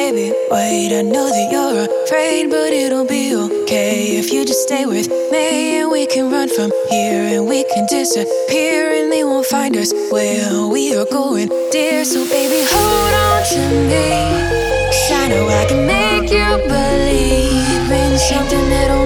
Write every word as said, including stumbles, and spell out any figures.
baby, wait, I know that you're afraid, but it'll be okay if you just stay with me. And we can run from here, and we can disappear, and they won't find us where we are going, dear. So baby, hold on to me, 'cause I know I can make you believe in something that'll